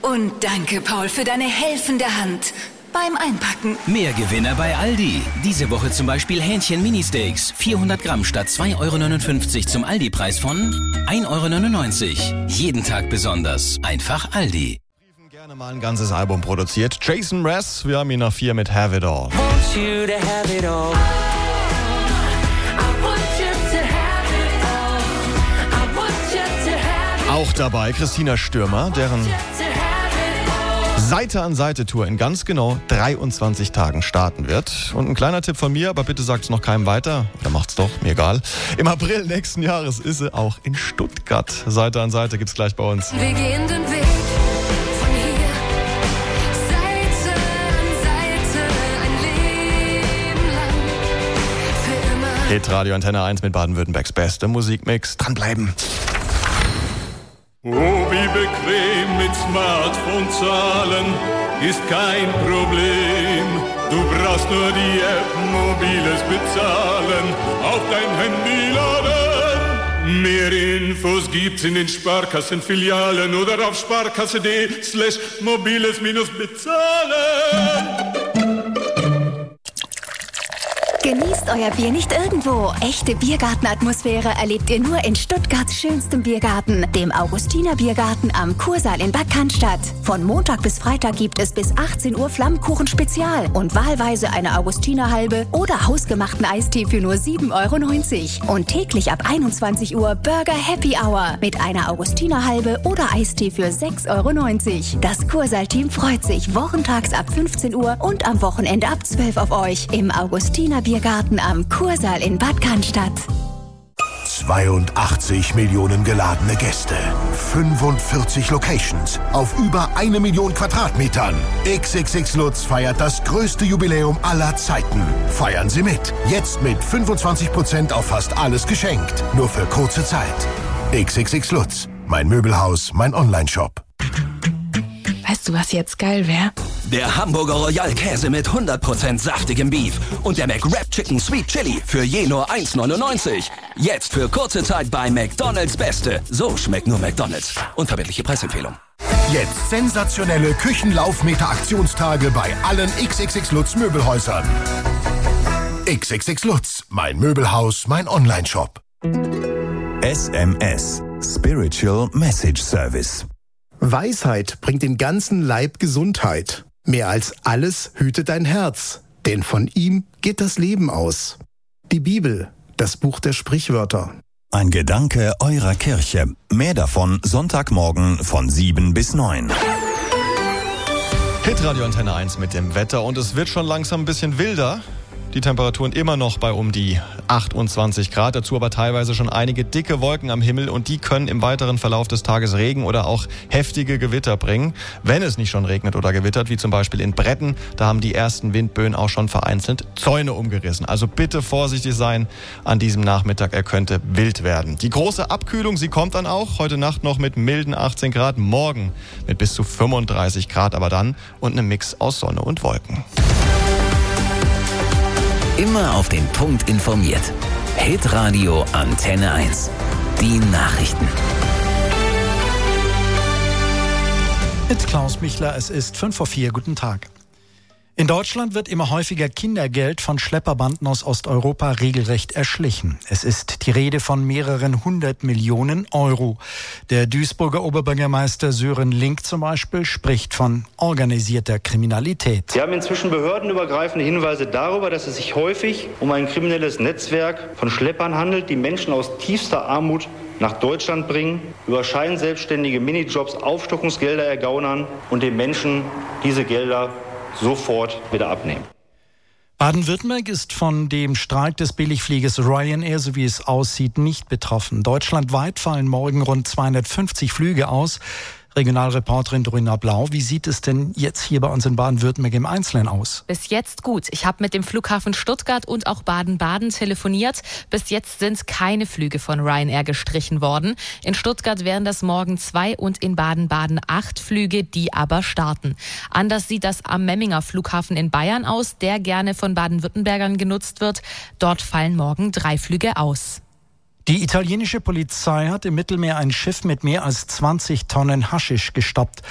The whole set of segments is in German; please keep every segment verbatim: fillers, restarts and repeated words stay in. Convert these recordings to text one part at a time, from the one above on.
Und danke, Paul, für deine helfende Hand beim Einpacken. Mehr Gewinner bei Aldi. Diese Woche zum Beispiel Hähnchen-Mini-Steaks. vierhundert Gramm statt zwei Euro neunundfünfzig zum Aldi-Preis von ein Euro neunundneunzig. Jeden Tag besonders. Einfach Aldi. Gerne mal ein ganzes Album produziert. Jason Mraz, wir haben ihn nach vier mit Have It All. Auch dabei Christina Stürmer, deren Seite-an-Seite-Tour in ganz genau dreiundzwanzig Tagen starten wird. Und ein kleiner Tipp von mir, aber bitte sagt's noch keinem weiter. Oder macht's doch, mir egal. Im April nächsten Jahres ist sie auch in Stuttgart. Seite an Seite gibt's gleich bei uns. Wir gehen den Weg von hier, Seite an Seite, ein Leben lang, für immer. Hitradio Antenne eins mit Baden-Württembergs beste Musikmix. Dranbleiben. Oh, wie bequem mit Smartphone zahlen, ist kein Problem. Du brauchst nur die App Mobiles bezahlen, auf dein Handy laden. Mehr Infos gibt's in den Sparkassenfilialen oder auf sparkasse.de slash mobiles minus bezahlen. Genießt euer Bier nicht irgendwo. Echte Biergartenatmosphäre erlebt ihr nur in Stuttgarts schönstem Biergarten, dem Augustiner Biergarten am Kursaal in Bad Cannstatt. Von Montag bis Freitag gibt es bis achtzehn Uhr Flammkuchen Spezial und wahlweise eine Augustinerhalbe oder hausgemachten Eistee für nur sieben Euro neunzig. Und täglich ab einundzwanzig Uhr Burger Happy Hour mit einer Augustinerhalbe oder Eistee für sechs Euro neunzig. Das Kursaal-Team freut sich wochentags ab fünfzehn Uhr und am Wochenende ab zwölf auf euch im Augustiner Biergarten. Biergarten am Kursaal in Bad Cannstatt. zweiundachtzig Millionen geladene Gäste, fünfundvierzig Locations auf über eine Million Quadratmetern. X X X Lutz feiert das größte Jubiläum aller Zeiten. Feiern Sie mit. Jetzt mit fünfundzwanzig Prozent auf fast alles geschenkt. Nur für kurze Zeit. X X X Lutz. Mein Möbelhaus, mein Online-Shop. Weißt du, was jetzt geil wäre? Der Hamburger Royal Käse mit hundert Prozent saftigem Beef und der McWrap Chicken Sweet Chili für je nur eins neunundneunzig. Jetzt für kurze Zeit bei McDonald's Beste. So schmeckt nur McDonald's. Unverbindliche Preisempfehlung. Jetzt sensationelle Küchenlaufmeter-Aktionstage bei allen X X X Lutz Möbelhäusern. X X X Lutz, mein Möbelhaus, mein Online-Shop. S M S, Spiritual Message Service. Weisheit bringt den ganzen Leib Gesundheit. Mehr als alles hütet dein Herz, denn von ihm geht das Leben aus. Die Bibel, das Buch der Sprichwörter. Ein Gedanke eurer Kirche. Mehr davon Sonntagmorgen von sieben bis neun. Hitradio Antenne eins mit dem Wetter und es wird schon langsam ein bisschen wilder. Die Temperaturen immer noch bei um die achtundzwanzig Grad, dazu aber teilweise schon einige dicke Wolken am Himmel und die können im weiteren Verlauf des Tages Regen oder auch heftige Gewitter bringen, wenn es nicht schon regnet oder gewittert, wie zum Beispiel in Bretten. Da haben die ersten Windböen auch schon vereinzelt Zäune umgerissen. Also bitte vorsichtig sein an diesem Nachmittag, er könnte wild werden. Die große Abkühlung, sie kommt dann auch heute Nacht noch mit milden achtzehn Grad, morgen mit bis zu fünfunddreißig Grad, aber dann und einem Mix aus Sonne und Wolken. Immer auf den Punkt informiert. Hitradio Antenne eins. Die Nachrichten. Mit Klaus Michler, es ist fünf vor vier. Guten Tag. In Deutschland wird immer häufiger Kindergeld von Schlepperbanden aus Osteuropa regelrecht erschlichen. Es ist die Rede von mehreren hundert Millionen Euro. Der Duisburger Oberbürgermeister Sören Link zum Beispiel spricht von organisierter Kriminalität. Wir haben inzwischen behördenübergreifende Hinweise darüber, dass es sich häufig um ein kriminelles Netzwerk von Schleppern handelt, die Menschen aus tiefster Armut nach Deutschland bringen, über scheinselbstständige Minijobs Aufstockungsgelder ergaunern und den Menschen diese Gelder sofort wieder abnehmen. Baden-Württemberg ist von dem Streik des Billigfliegers Ryanair, so wie es aussieht, nicht betroffen. Deutschlandweit fallen morgen rund zweihundertfünfzig Flüge aus. Regionalreporterin Dorina Blau, wie sieht es denn jetzt hier bei uns in Baden-Württemberg im Einzelnen aus? Bis jetzt gut. Ich habe mit dem Flughafen Stuttgart und auch Baden-Baden telefoniert. Bis jetzt sind keine Flüge von Ryanair gestrichen worden. In Stuttgart wären das morgen zwei und in Baden-Baden acht Flüge, die aber starten. Anders sieht das am Memminger Flughafen in Bayern aus, der gerne von Baden-Württembergern genutzt wird. Dort fallen morgen drei Flüge aus. Die italienische Polizei hat im Mittelmeer ein Schiff mit mehr als zwanzig Tonnen Haschisch gestoppt.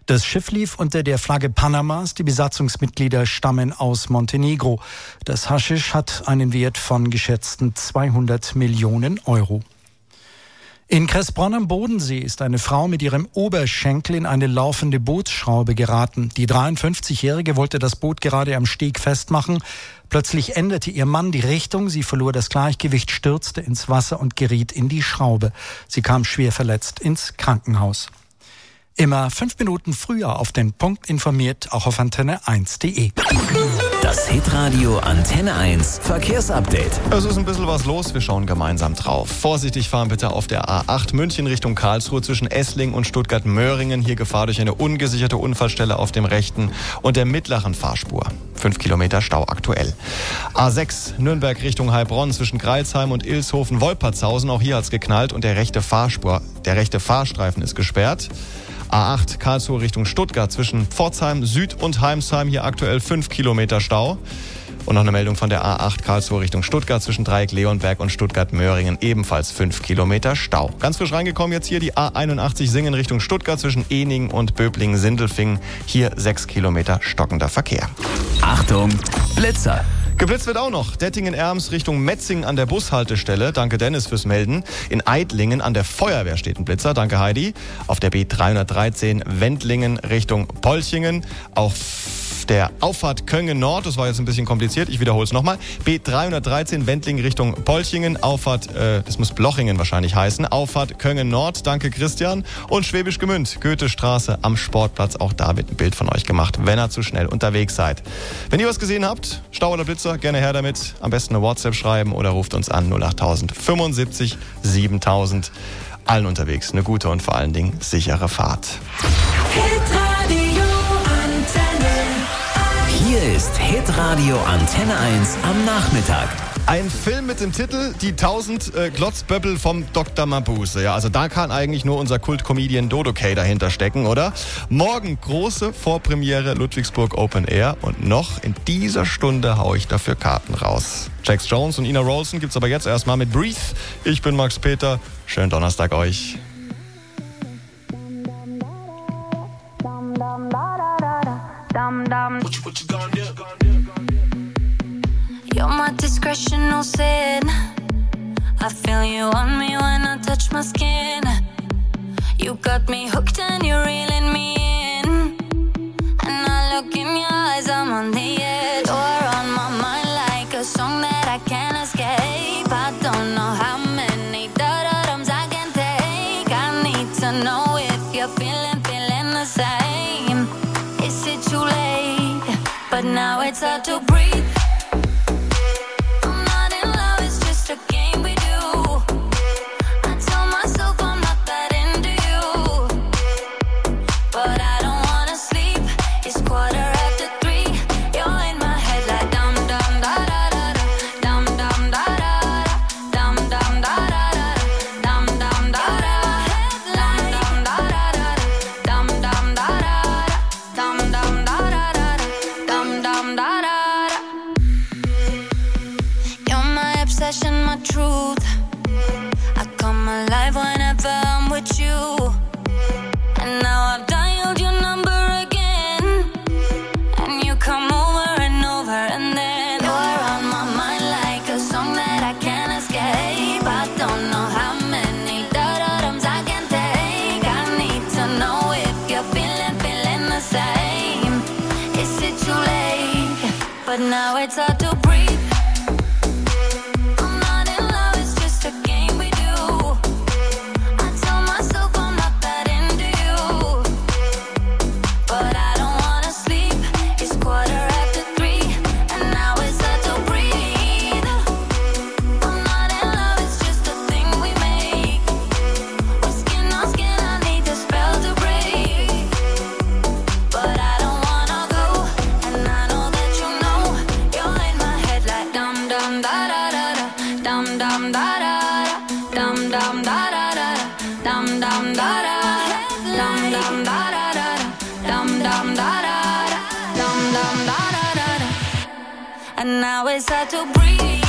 Das Schiff lief unter der Flagge Panamas. Die Besatzungsmitglieder stammen aus Montenegro. Das Haschisch hat einen Wert von geschätzten zweihundert Millionen Euro. In Kressbronn am Bodensee ist eine Frau mit ihrem Oberschenkel in eine laufende Bootsschraube geraten. Die dreiundfünfzigjährige wollte das Boot gerade am Steg festmachen. Plötzlich änderte ihr Mann die Richtung. Sie verlor das Gleichgewicht, stürzte ins Wasser und geriet in die Schraube. Sie kam schwer verletzt ins Krankenhaus. Immer fünf Minuten früher auf den Punkt informiert, auch auf antenne eins punkt de. Das Hitradio Antenne eins Verkehrsupdate. Es ist ein bisschen was los, wir schauen gemeinsam drauf. Vorsichtig fahren bitte auf der A acht München Richtung Karlsruhe zwischen Esslingen und Stuttgart-Möhringen. Hier Gefahr durch eine ungesicherte Unfallstelle auf dem rechten und der mittleren Fahrspur. Fünf Kilometer Stau aktuell. A sechs Nürnberg Richtung Heilbronn zwischen Greilsheim und Ilshofen-Wolpertshausen. Auch hier hat's geknallt und der rechte Fahrspur, der rechte Fahrstreifen ist gesperrt. A acht Karlsruhe Richtung Stuttgart zwischen Pforzheim Süd und Heimsheim. Hier aktuell fünf Kilometer Stau. Und noch eine Meldung von der A acht Karlsruhe Richtung Stuttgart zwischen Dreieck Leonberg und Stuttgart-Möhringen. Ebenfalls fünf Kilometer Stau. Ganz frisch reingekommen jetzt hier die A einundachtzig Singen Richtung Stuttgart zwischen Eningen und Böblingen-Sindelfingen. Hier sechs Kilometer stockender Verkehr. Achtung, Blitzer! Geblitzt wird auch noch. Dettingen-Erms Richtung Metzingen an der Bushaltestelle. Danke Dennis fürs Melden. In Eidlingen an der Feuerwehr steht ein Blitzer. Danke Heidi. Auf der B dreihundertdreizehn Wendlingen Richtung Polchingen. Auf der Auffahrt Köngen Nord, das war jetzt ein bisschen kompliziert, ich wiederhole es nochmal. B dreihundertdreizehn Wendlingen Richtung Polchingen. Auffahrt, äh, das muss Blochingen wahrscheinlich heißen. Auffahrt Köngen Nord. Danke Christian. Und Schwäbisch Gmünd, Goethestraße am Sportplatz. Auch da wird ein Bild von euch gemacht, wenn ihr zu schnell unterwegs seid. Wenn ihr was gesehen habt, Stau oder Blitzer, gerne her damit. Am besten eine WhatsApp schreiben oder ruft uns an null achttausend fünfundsiebzig siebentausend. Allen unterwegs eine gute und vor allen Dingen sichere Fahrt. Hitradio Antenne. Hier ist Hitradio Antenne eins am Nachmittag. Ein Film mit dem Titel Die tausend äh, Glotzböppel vom Doktor Mabuse. Ja, also da kann eigentlich nur unser Kult-Comedian Dodo K dahinter stecken, oder? Morgen große Vorpremiere Ludwigsburg Open Air und noch in dieser Stunde hau ich dafür Karten raus. Jax Jones und Ina Rolson gibt's aber jetzt erstmal mit Breathe. Ich bin Max Peter. Schönen Donnerstag euch. You're my discretional sin. I feel you on me when I touch my skin. You got me hooked and you're reeling me in. And I look in your eyes, I'm on the edge. You're on my mind like a song that I can't escape. I don't know how many da-da-dums I can take. I need to know if you're feeling, feeling the same. Is it too late? But now it's hard to breathe. Now it's hard to breathe. I'm not in love, it's just a game we do. I tell myself I'm not that into you, but I don't wanna sleep. It's quarter after three, and now it's hard to breathe. I'm not in love, it's just a thing we make. We're skin on skin, I need the spell to break, but I don't wanna go, and I know that you know. Dum dum da da da da, dum dum da da da, dum dum da da da, dum dum da da, dum dum da da da, dum dum da da, dum dum da da da. And now it's hard to breathe.